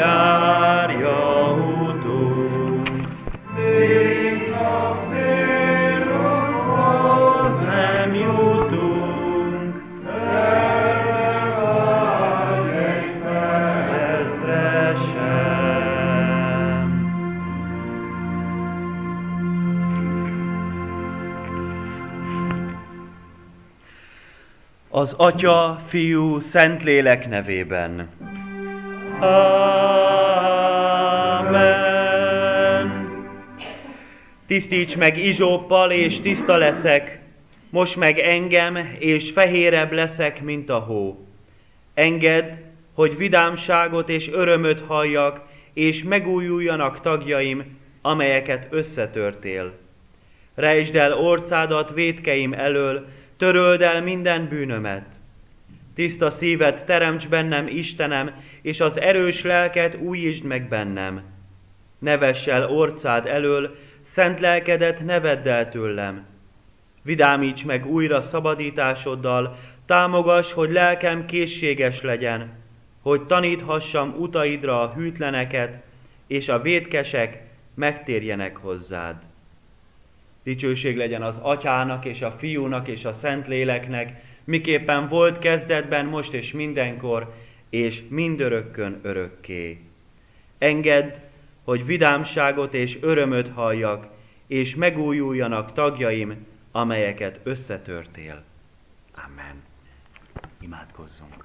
járja utunk. Még csak célhoz nem jutunk, erre vágy egy percre sem. Az Atya, Fiú, Szentlélek nevében. Ámen. Tisztíts meg izsóppal, és tiszta leszek, most meg engem, és fehérebb leszek, mint a hó. Engedd, hogy vidámságot és örömöt halljak, és megújuljanak tagjaim, amelyeket összetörtél. Rejtsd el orcádat vétkeim elől, töröld el minden bűnömet. Tiszta szívet teremts bennem, Istenem, és az erős lelket újítsd meg bennem. Ne vess el orcád elől, szent lelkedet ne vedd el tőlem. Vidámíts meg újra szabadításoddal, támogass, hogy lelkem készséges legyen, hogy taníthassam utaidra a hűtleneket, és a vétkesek megtérjenek hozzád. Dicsőség legyen az Atyának, és a Fiúnak, és a Szentléleknek, miképpen volt kezdetben, most és mindenkor, és mindörökkön örökké. Engedd, hogy vidámságot és örömöt halljak, és megújuljanak tagjaim, amelyeket összetörtél. Amen. Imádkozzunk.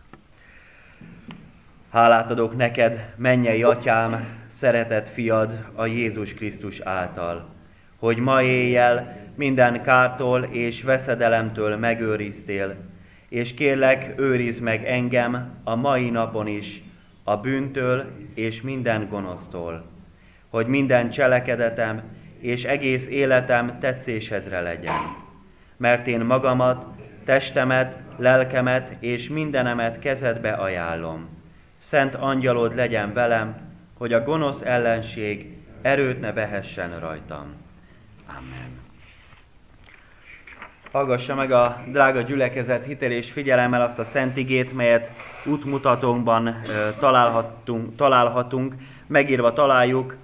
Hálát adok neked, mennyei Atyám, szeretett fiad a Jézus Krisztus által, hogy ma éjjel minden kártól és veszedelemtől megőriztél, és kérlek, őrizd meg engem a mai napon is a bűntől és minden gonosztól, hogy minden cselekedetem és egész életem tetszésedre legyen. Mert én magamat, testemet, lelkemet és mindenemet kezedbe ajánlom. Szent angyalod legyen velem, hogy a gonosz ellenség erőt ne vehessen rajtam. Amen. Hallgassa meg a drága gyülekezet hitel és figyelemmel azt a szent igét, melyet útmutatónkban találhatunk, megírva találjuk.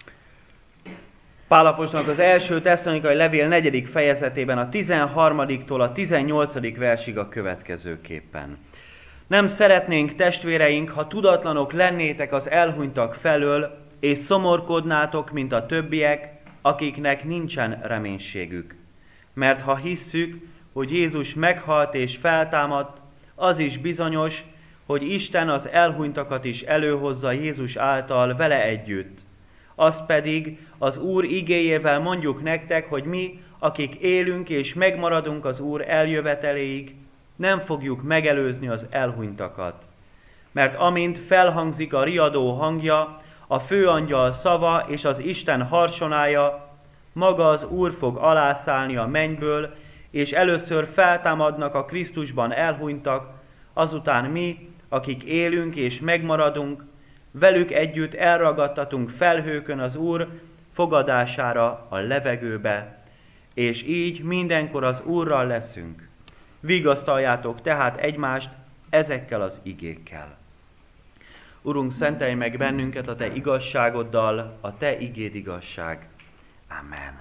Pál apostolnak az első Tesszalonikai levél 4. fejezetében a 13-tól a 18. versig a következőképpen. Nem szeretnénk, testvéreink, ha tudatlanok lennétek az elhunytak felől, és szomorkodnátok, mint a többiek, akiknek nincsen reménységük. Mert ha hisszük, hogy Jézus meghalt és feltámadt, az is bizonyos, hogy Isten az elhunytakat is előhozza Jézus által vele együtt. Azt pedig az Úr igéjével mondjuk nektek, hogy mi, akik élünk és megmaradunk az Úr eljöveteléig, nem fogjuk megelőzni az elhunytakat. Mert amint felhangzik a riadó hangja, a főangyal szava és az Isten harsonája, maga az Úr fog alászállni a mennyből, és először feltámadnak a Krisztusban elhunytak, azután mi, akik élünk és megmaradunk, velük együtt elragadtatunk felhőkön az Úr fogadására a levegőbe, és így mindenkor az Úrral leszünk. Vigasztaljátok tehát egymást ezekkel az igékkel. Urunk, szentelj meg bennünket a Te igazságoddal, a Te igéd igazság. Amen.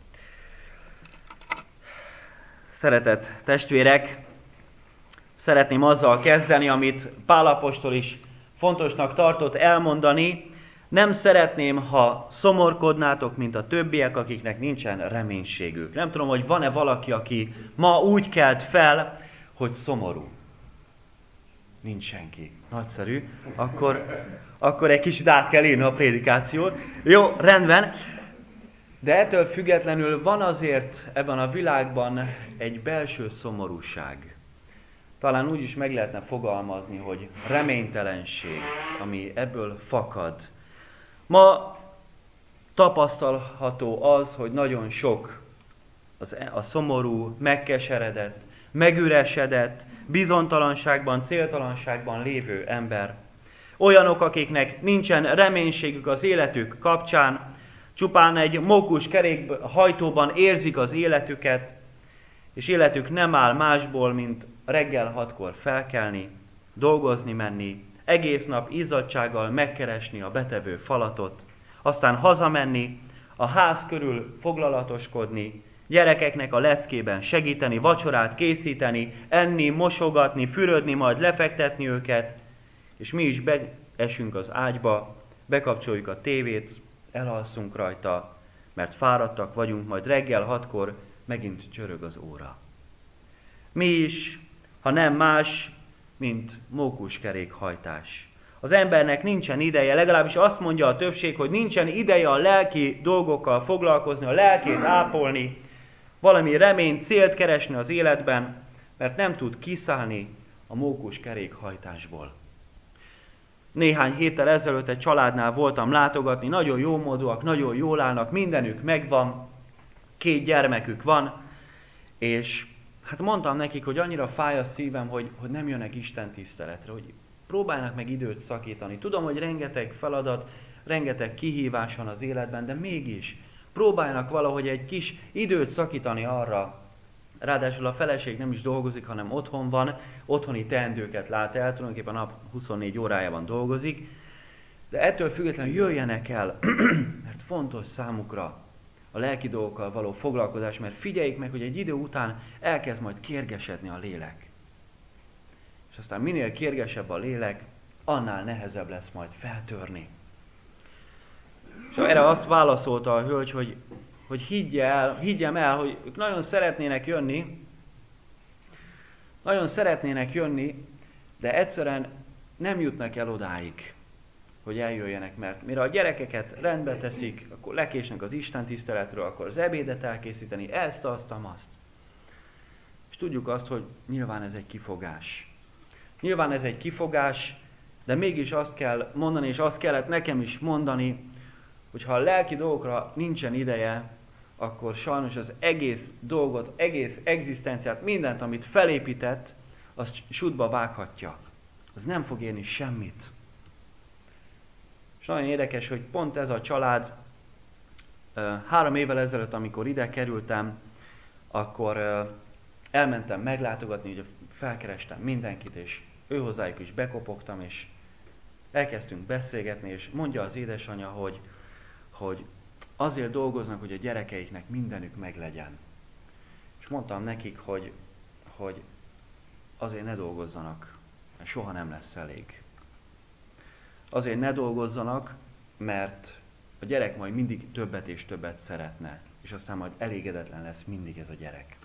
Szeretett testvérek, szeretném azzal kezdeni, amit Pál apostol is fontosnak tartott elmondani. Nem szeretném, ha szomorkodnátok, mint a többiek, akiknek nincsen reménységük. Nem tudom, hogy van-e valaki, aki ma úgy kelt fel, hogy szomorú. Nincs senki. Nagyszerű. Akkor egy kicsit át kell írni a prédikációt. Jó, rendben. De ettől függetlenül van azért ebben a világban egy belső szomorúság. Talán úgy is meg lehetne fogalmazni, hogy reménytelenség, ami ebből fakad. Ma tapasztalható az, hogy nagyon sok a szomorú, megkeseredett, megüresedett, bizonytalanságban, céltalanságban lévő ember. Olyanok, akiknek nincsen reménységük az életük kapcsán, csupán egy mókus kerékhajtóban érzik az életüket, és életük nem áll másból, mint reggel 6-kor felkelni, dolgozni menni, egész nap izzadtsággal megkeresni a betevő falatot, aztán hazamenni, a ház körül foglalatoskodni, gyerekeknek a leckében segíteni, vacsorát készíteni, enni, mosogatni, fürödni, majd lefektetni őket, és mi is beesünk az ágyba, bekapcsoljuk a tévét, elalszunk rajta, mert fáradtak vagyunk, majd reggel 6-kor megint csörög az óra. Mi is, ha nem más, mint mókuskerékhajtás. Az embernek nincsen ideje, legalábbis azt mondja a többség, hogy nincsen ideje a lelki dolgokkal foglalkozni, a lelkét ápolni, valami reményt, célt keresni az életben, mert nem tud kiszállni a mókuskerékhajtásból. Néhány héttel ezelőtt egy családnál voltam látogatni, nagyon jómódúak, nagyon jól állnak, mindenük megvan, 2 gyermekük van, és hát mondtam nekik, hogy annyira fáj a szívem, hogy nem jönnek Isten tiszteletre, hogy próbálnak meg időt szakítani. Tudom, hogy rengeteg feladat, rengeteg kihívás van az életben, de mégis próbálnak valahogy egy kis időt szakítani arra. Ráadásul a feleség nem is dolgozik, hanem otthon van, otthoni teendőket lát el, tulajdonképpen nap 24 órájában dolgozik, de ettől függetlenül jöjjenek el, mert fontos számukra a lelki dolgokkal való foglalkozás, mert figyeljék meg, hogy egy idő után elkezd majd kérgesedni a lélek. És aztán minél kérgesebb a lélek, annál nehezebb lesz majd feltörni. És erre azt válaszolta a hölgy, hogy higgyem el, hogy ők nagyon szeretnének jönni, de egyszerűen nem jutnak el odáig, hogy eljöjjenek, mert mire a gyerekeket rendbe teszik, akkor lekésnek az Isten tiszteletről, akkor az ebédet elkészíteni, ezt, azt, és tudjuk azt, hogy nyilván ez egy kifogás. De mégis azt kell mondani, és azt kellett nekem is mondani, hogy ha a lelki dolgokra nincsen ideje, akkor sajnos az egész dolgot, egész egzisztenciát, mindent, amit felépített, azt sútba vághatja. Az nem fog érni semmit. És nagyon érdekes, hogy pont ez a család 3 évvel ezelőtt, amikor ide kerültem, akkor elmentem meglátogatni, hogy felkerestem mindenkit, és őhozzájuk is bekopogtam, és elkezdtünk beszélgetni, és mondja az édesanyja, hogy azért dolgoznak, hogy a gyerekeiknek mindenük meglegyen. És mondtam nekik, hogy azért ne dolgozzanak, mert soha nem lesz elég. Azért ne dolgozzanak, mert a gyerek majd mindig többet és többet szeretne, és aztán majd elégedetlen lesz mindig ez a gyerek.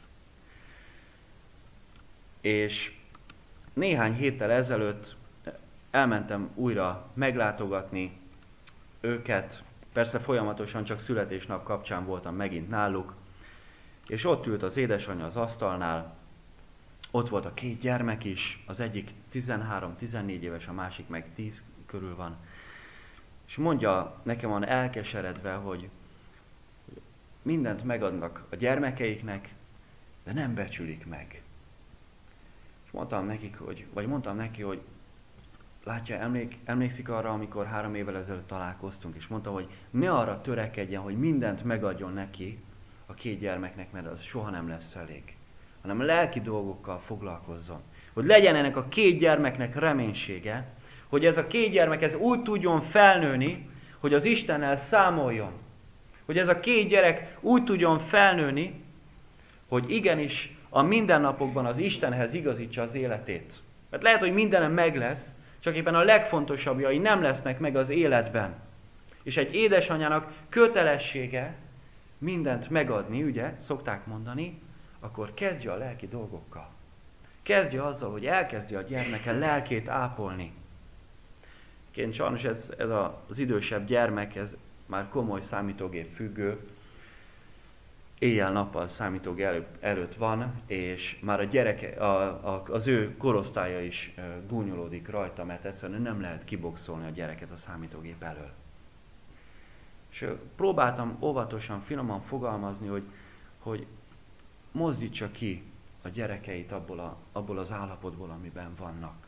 És néhány héttel ezelőtt elmentem újra meglátogatni őket, persze folyamatosan csak születésnap kapcsán voltam megint náluk, és ott ült az édesanyja az asztalnál, ott volt a 2 gyermek is, az egyik 13-14 éves, a másik meg 10 körül van. És mondja nekem van elkeseredve, hogy mindent megadnak a gyermekeiknek, de nem becsülik meg. És mondtam neki, hogy látja, emlékszik arra, amikor 3 évvel ezelőtt találkoztunk, és mondta, hogy ne arra törekedjen, hogy mindent megadjon neki, a 2 gyermeknek, mert az soha nem lesz elég, hanem lelki dolgokkal foglalkozzon. Hogy legyen ennek a 2 gyermeknek reménysége, hogy ez a 2 gyermek ez úgy tudjon felnőni, hogy az Istennel számoljon. Hogy ez a 2 gyerek úgy tudjon felnőni, hogy igenis a mindennapokban az Istenhez igazítsa az életét. Mert lehet, hogy mindenem meg lesz, csak éppen a legfontosabbjai nem lesznek meg az életben. És egy édesanyának kötelessége mindent megadni, ugye, szokták mondani, akkor kezdje a lelki dolgokkal. Kezdje azzal, hogy elkezdje a gyermeke lelkét ápolni. Sajnos ez az idősebb gyermek, ez már komoly számítógép függő, éjjel-nappal számítógép előtt van, és már a gyereke, az ő korosztálya is gúnyolódik rajta, mert egyszerűen nem lehet kiboxolni a gyereket a számítógép elől. És próbáltam óvatosan, finoman fogalmazni, hogy mozdítsa ki a gyerekeit abból az állapotból, amiben vannak.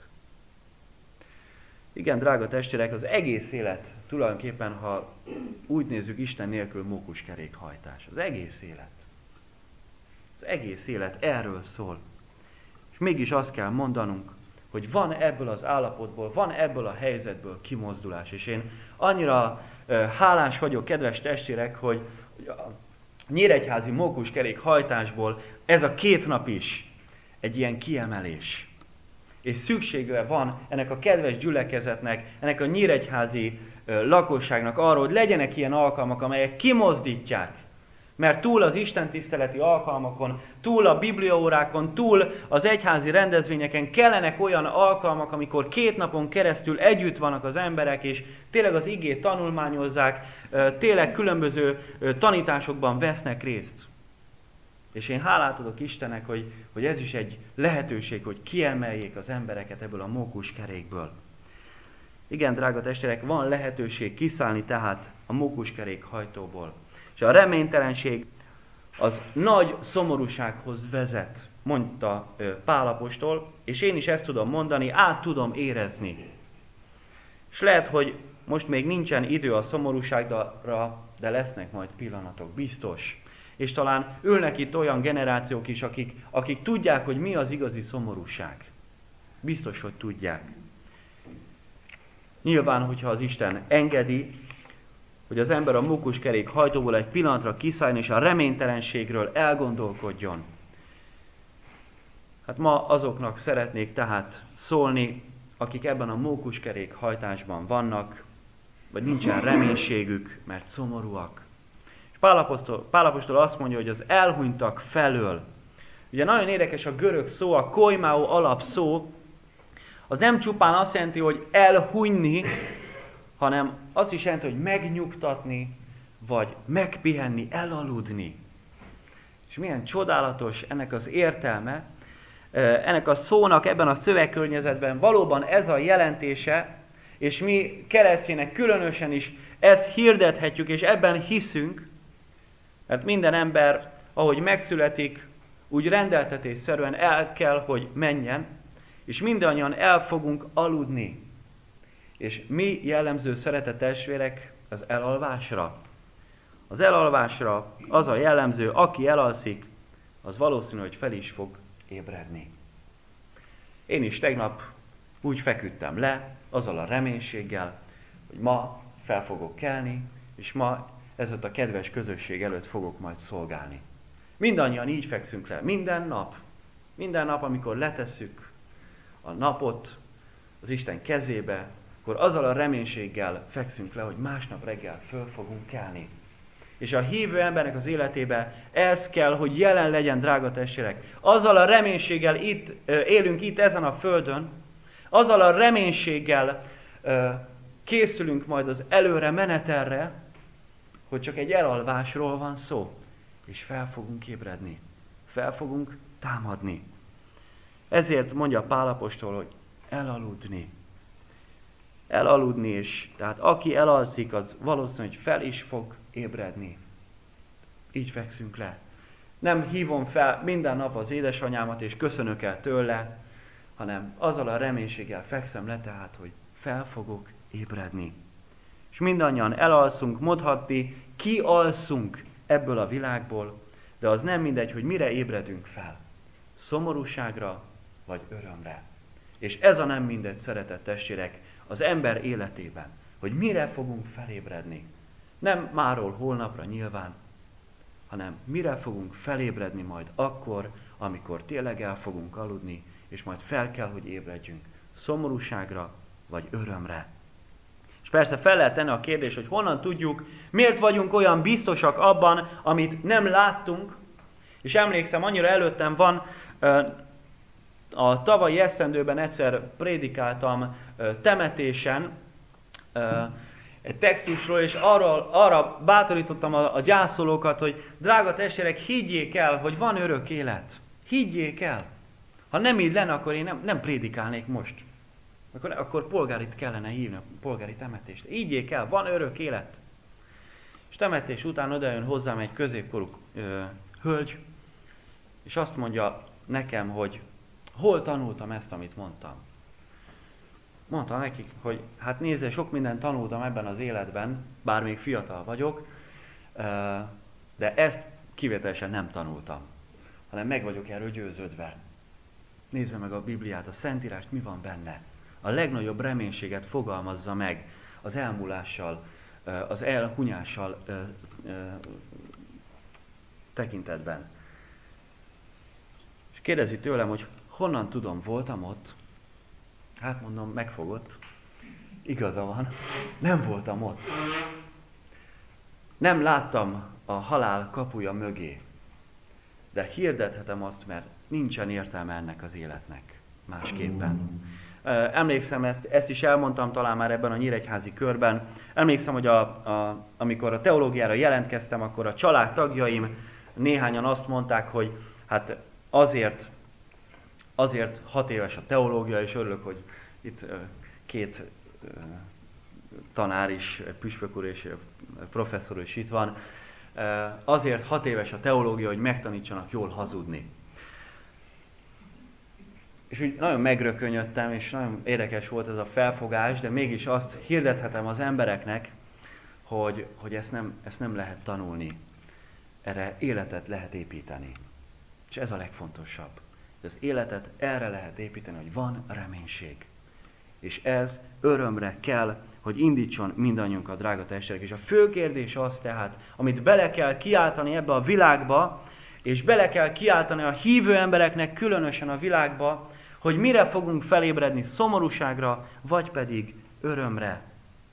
Igen, drága testvérek, az egész élet tulajdonképpen, ha úgy nézzük, Isten nélkül mókuskerékhajtás. Az egész élet. Az egész élet erről szól. És mégis azt kell mondanunk, hogy van ebből az állapotból, van ebből a helyzetből kimozdulás. És én annyira hálás vagyok, kedves testvérek, hogy a nyíregyházi mókuskerék hajtásból ez a 2 nap is egy ilyen kiemelés. És szüksége van ennek a kedves gyülekezetnek, ennek a nyíregyházi lakosságnak arról, hogy legyenek ilyen alkalmak, amelyek kimozdítják. Mert túl az istentiszteleti alkalmakon, túl a bibliaórákon, túl az egyházi rendezvényeken kellenek olyan alkalmak, amikor 2 napon keresztül együtt vannak az emberek, és tényleg az igét tanulmányozzák, tényleg különböző tanításokban vesznek részt. És én hálát adok Istennek, hogy ez is egy lehetőség, hogy kiemeljék az embereket ebből a mókuskerékből. Igen, drága testvérek, van lehetőség kiszállni tehát a mókuskerék hajtóból. És a reménytelenség az nagy szomorúsághoz vezet, mondta Pál apostol, és én is ezt tudom mondani, át tudom érezni. És lehet, hogy most még nincsen idő a szomorúságra, de lesznek majd pillanatok, biztos. És talán ülnek itt olyan generációk is, akik tudják, hogy mi az igazi szomorúság. Biztos, hogy tudják. Nyilván, hogyha az Isten engedi, hogy az ember a mókuskerék hajtóból egy pillanatra kiszálljon, és a reménytelenségről elgondolkodjon. Hát ma azoknak szeretnék tehát szólni, akik ebben a mókuskerék hajtásban vannak, vagy nincsen reménységük, mert szomorúak. És Pál apostol azt mondja, hogy az elhunytak felől. Ugye nagyon érdekes a görög szó, a koimáó alapszó, az nem csupán azt jelenti, hogy elhunyni, hanem azt is jelenti, hogy megnyugtatni, vagy megpihenni, elaludni. És milyen csodálatos ennek az értelme, ennek a szónak ebben a szövegkörnyezetben valóban ez a jelentése, és mi keresztjének különösen is ezt hirdethetjük, és ebben hiszünk, mert minden ember, ahogy megszületik, úgy rendeltetésszerűen el kell, hogy menjen, és mindannyian el fogunk aludni. És mi jellemző, szeretett testvérek, az elalvásra? Az elalvásra az a jellemző, aki elalszik, az valószínű, hogy fel is fog ébredni. Én is tegnap úgy feküdtem le, azzal a reménységgel, hogy ma fel fogok kelni, és ma ezért a kedves közösség előtt fogok majd szolgálni. Mindannyian így fekszünk le, minden nap, amikor letesszük a napot az Isten kezébe, akkor azzal a reménységgel fekszünk le, hogy másnap reggel föl fogunk kelni. És a hívő embernek az életében ez kell, hogy jelen legyen, drága testvérek. Azzal a reménységgel élünk itt ezen a földön, azzal a reménységgel készülünk majd az előre menetelre, hogy csak egy elalvásról van szó, és fel fogunk ébredni, fel fogunk támadni. Ezért mondja Pál apostol, hogy elaludni. Elaludni, és tehát aki elalszik, az valószínű, hogy fel is fog ébredni. Így fekszünk le. Nem hívom fel minden nap az édesanyámat, és köszönök el tőle, hanem azzal a reménységgel fekszem le, tehát, hogy fel fogok ébredni. És mindannyian elalszunk, mondhatni, kialszunk ebből a világból, de az nem mindegy, hogy mire ébredünk fel. Szomorúságra vagy örömre. És ez a nem mindegy, szeretett testvérek, az ember életében, hogy mire fogunk felébredni. Nem máról holnapra nyilván, hanem mire fogunk felébredni majd akkor, amikor tényleg el fogunk aludni, és majd fel kell, hogy ébredjünk. Szomorúságra vagy örömre. És persze fel lehet tenni a kérdés, hogy honnan tudjuk, miért vagyunk olyan biztosak abban, amit nem láttunk. És emlékszem, annyira előttem van, a tavalyi esztendőben egyszer prédikáltam temetésen egy textusról, és arra bátorítottam a gyászolókat, hogy drága testvérek, higgyék el, hogy van örök élet. Higgyék el. Ha nem így lenne, akkor én nem prédikálnék most. Akkor polgárit kellene hívni, polgári temetést. Higgyék el, van örök élet. És temetés után odajön hozzám egy középkorú hölgy, és azt mondja nekem, hogy hol tanultam ezt, amit mondtam. Mondtam nekik, hogy hát nézze, sok mindent tanultam ebben az életben, bár még fiatal vagyok, de ezt kivételesen nem tanultam, hanem meg vagyok erről győződve. Nézze meg a Bibliát, a Szentírást, mi van benne. A legnagyobb reménységet fogalmazza meg az elmúlással, az elhunyással tekintetben. És kérdezi tőlem, hogy honnan tudom, voltam ott? Hát mondom, megfogott. Igaza van, nem voltam ott. Nem láttam a halál kapuja mögé. De hirdethetem azt, mert nincsen értelme ennek az életnek másképpen. Emlékszem, ezt is elmondtam talán már ebben a nyíregyházi körben. Emlékszem, hogy amikor a teológiára jelentkeztem, akkor a családtagjaim néhányan azt mondták, hogy hát azért 6 éves a teológia, és örülök, hogy itt 2 tanár is, püspök úr és professzor is itt van. Azért 6 éves a teológia, hogy megtanítsanak jól hazudni. És úgy nagyon megrökönyödtem, és nagyon érdekes volt ez a felfogás, de mégis azt hirdethetem az embereknek, hogy ezt nem lehet tanulni. Erre életet lehet építeni. És ez a legfontosabb. Az életet erre lehet építeni, hogy van reménység. És ez örömre kell, hogy indítson mindannyiunkat, drága testvérek. És a fő kérdés az tehát, amit bele kell kiáltani ebbe a világba, és bele kell kiáltani a hívő embereknek, különösen a világba, hogy mire fogunk felébredni, szomorúságra, vagy pedig örömre.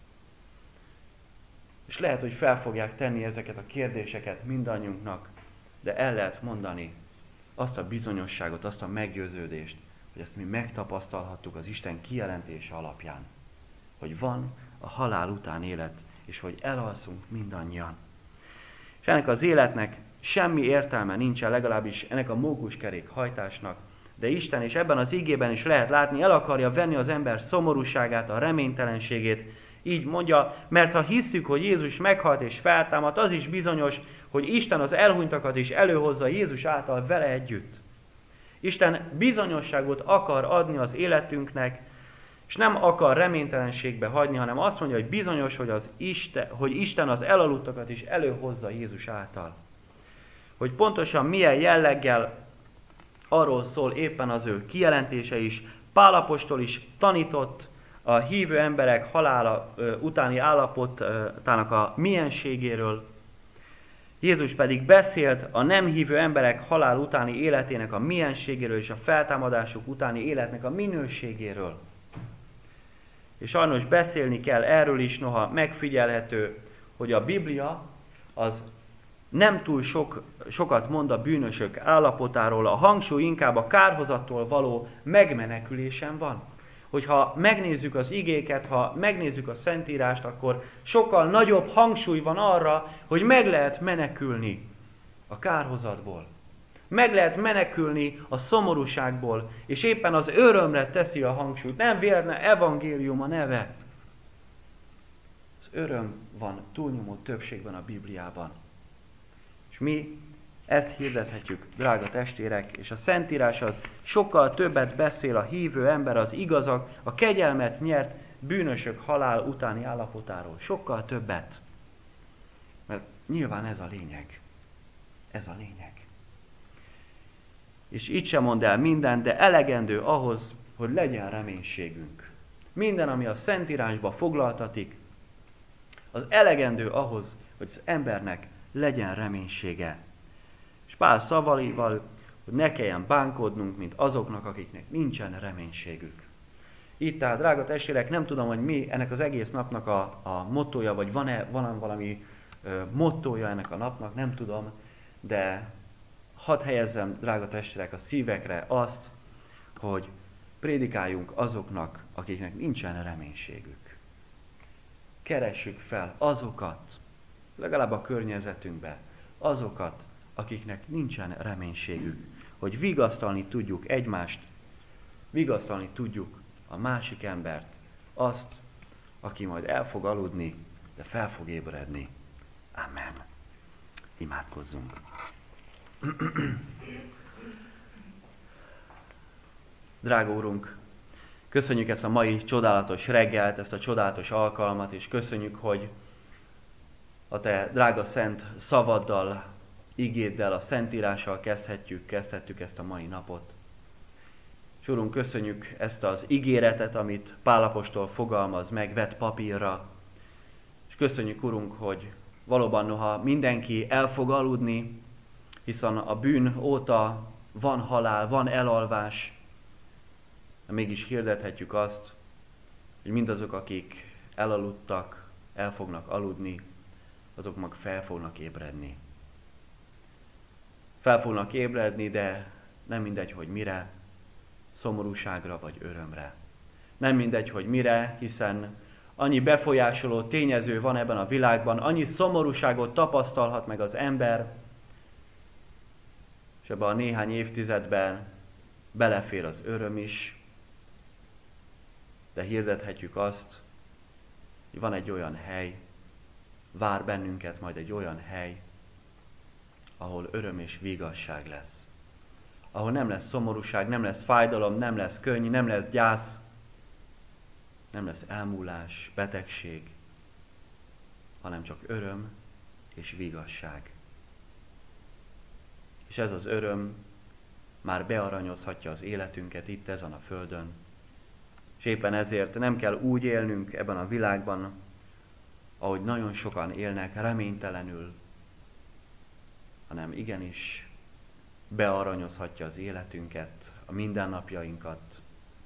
És lehet, hogy fel fogják tenni ezeket a kérdéseket mindannyiunknak, de el lehet mondani azt a bizonyosságot, azt a meggyőződést, hogy ezt mi megtapasztalhattuk az Isten kijelentése alapján, hogy van a halál után élet, és hogy elalszunk mindannyian. És ennek az életnek semmi értelme nincsen, legalábbis ennek a mókuskerék hajtásnak, de Isten, és ebben az igében is lehet látni, el akarja venni az ember szomorúságát, a reménytelenségét. Így mondja, mert ha hisszük, hogy Jézus meghalt és feltámadt, az is bizonyos, hogy Isten az elhunytakat is előhozza Jézus által vele együtt. Isten bizonyosságot akar adni az életünknek, és nem akar reménytelenségbe hagyni, hanem azt mondja, hogy bizonyos, hogy Isten az elaludtakat is előhozza Jézus által. Hogy pontosan milyen jelleggel, arról szól éppen az ő kijelentése is. Pál apostol is tanított a hívő emberek halála utáni állapotának a mienségéről. Jézus pedig beszélt a nem hívő emberek halál utáni életének a mienségéről és a feltámadásuk utáni életnek a minőségéről. És sajnos beszélni kell erről is, noha megfigyelhető, hogy a Biblia az nem túl sokat mond a bűnösök állapotáról, a hangsúly inkább a kárhozattól való megmenekülésen van. Hogyha megnézzük az igéket, ha megnézzük a Szentírást, akkor sokkal nagyobb hangsúly van arra, hogy meg lehet menekülni a kárhozatból. Meg lehet menekülni a szomorúságból, és éppen az örömre teszi a hangsúlyt. Nem véletlen evangélium a neve. Az öröm van túlnyomó többségben a Bibliában. És mi ezt hirdethetjük, drága testvérek, és a Szentírás az sokkal többet beszél a hívő ember, az igazak, a kegyelmet nyert bűnösök halál utáni állapotáról. Sokkal többet. Mert nyilván ez a lényeg. Ez a lényeg. És itt sem mond el minden, de elegendő ahhoz, hogy legyen reménységünk. Minden, ami a Szentírásba foglaltatik, az elegendő ahhoz, hogy az embernek legyen reménysége. És Pál szavaival, hogy ne kelljen bánkodnunk, mint azoknak, akiknek nincsen reménységük. Itt tehát, drága testvérek, nem tudom, hogy mi ennek az egész napnak a mottója, vagy van-e valami mottója ennek a napnak, nem tudom, de hadd helyezzem, drága testvérek, a szívekre azt, hogy prédikáljunk azoknak, akiknek nincsen reménységük. Keressük fel azokat, legalább a környezetünkben, azokat, akiknek nincsen reménységük, hogy vigasztalni tudjuk egymást, vigasztalni tudjuk a másik embert, azt, aki majd el fog aludni, de fel fog ébredni. Amen. Imádkozzunk. Drága Úrunk, köszönjük ezt a mai csodálatos reggelt, ezt a csodálatos alkalmat, és köszönjük, hogy a Te drága szent szavaddal, igéddel, a Szentírással kezdhettük ezt a mai napot. És Urunk, köszönjük ezt az ígéretet, amit Pál apostol fogalmaz meg, vett papírra. És köszönjük, Urunk, hogy valóban noha mindenki el fog aludni, hiszen a bűn óta van halál, van elalvás, de mégis hirdethetjük azt, hogy mindazok, akik elaludtak, el fognak aludni, azok mag fel fognak ébredni. Fel fognak ébredni, de nem mindegy, hogy mire, szomorúságra vagy örömre. Nem mindegy, hogy mire, hiszen annyi befolyásoló tényező van ebben a világban, annyi szomorúságot tapasztalhat meg az ember, és ebben a néhány évtizedben belefér az öröm is, de hirdethetjük azt, hogy van egy olyan hely, vár bennünket majd egy olyan hely, ahol öröm és vigasság lesz. Ahol nem lesz szomorúság, nem lesz fájdalom, nem lesz könny, nem lesz gyász, nem lesz elmúlás, betegség, hanem csak öröm és vigasság. És ez az öröm már bearanyozhatja az életünket itt ezen a földön. És éppen ezért nem kell úgy élnünk ebben a világban, ahogy nagyon sokan élnek reménytelenül, hanem igenis bearanyozhatja az életünket, a mindennapjainkat,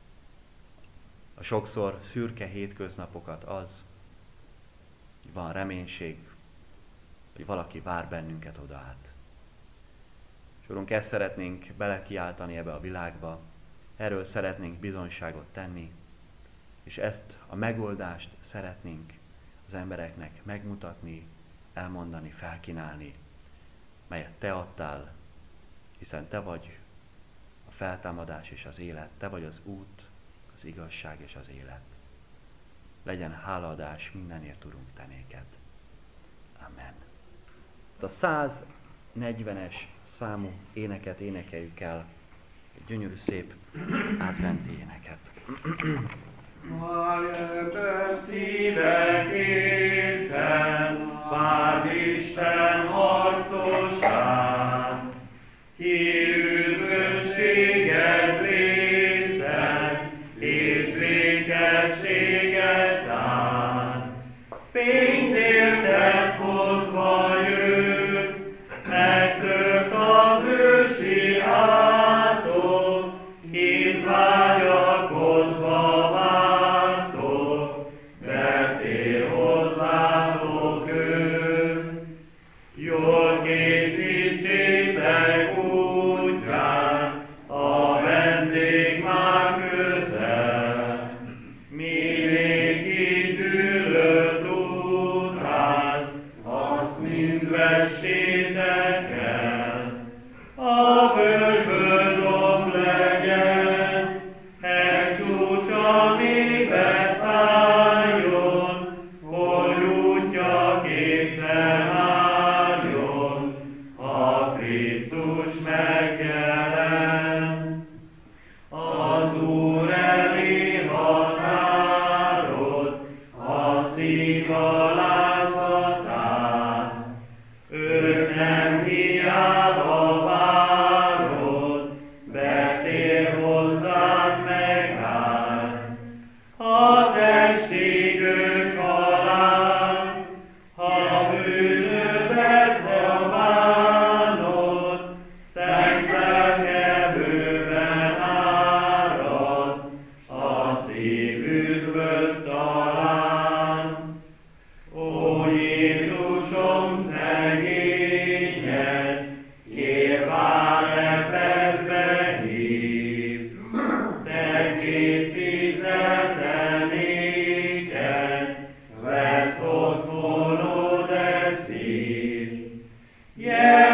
a sokszor szürke hétköznapokat az, hogy van reménység, hogy valaki vár bennünket oda át. És Urunk, ezt szeretnénk belekiáltani ebbe a világba, erről szeretnénk bizonyságot tenni, és ezt a megoldást szeretnénk az embereknek megmutatni, elmondani, felkínálni, melyet Te adtál, hiszen Te vagy a feltámadás és az élet, Te vagy az út, az igazság és az élet. Legyen hálaadás mindenért, Urunk, Te néked. Amen. A 140-es számú éneket énekeljük el, egy gyönyörű szép adventi éneket. Már szívek készen, várd Isten harcosát, ki üdvösséget részeg, és békességet tár. Fénytértet hozva jön, megtört az ősi átok, kint vágyakozva vártok, betér hozzátok ő. Jól készítsétek útját, a vendég már közel. Mi még itt ülött után, azt mind vessétek el. A völgyből domb legyen, hegycsúcsa még beszálljon, hogy útja készen álljon, ha Krisztus megjelent. Az Úr elé határod, a szív alázatát, ők nem hiába várod, betér hozzád megáll. Ha testig ők halál, ha bűnödet bánod, szent lelke bőven árad, a szív üdvöt talál. Ó Jézusom szegényed, kérván ebbenbe hív, te készítetlen néked, vesz otthonod e szív.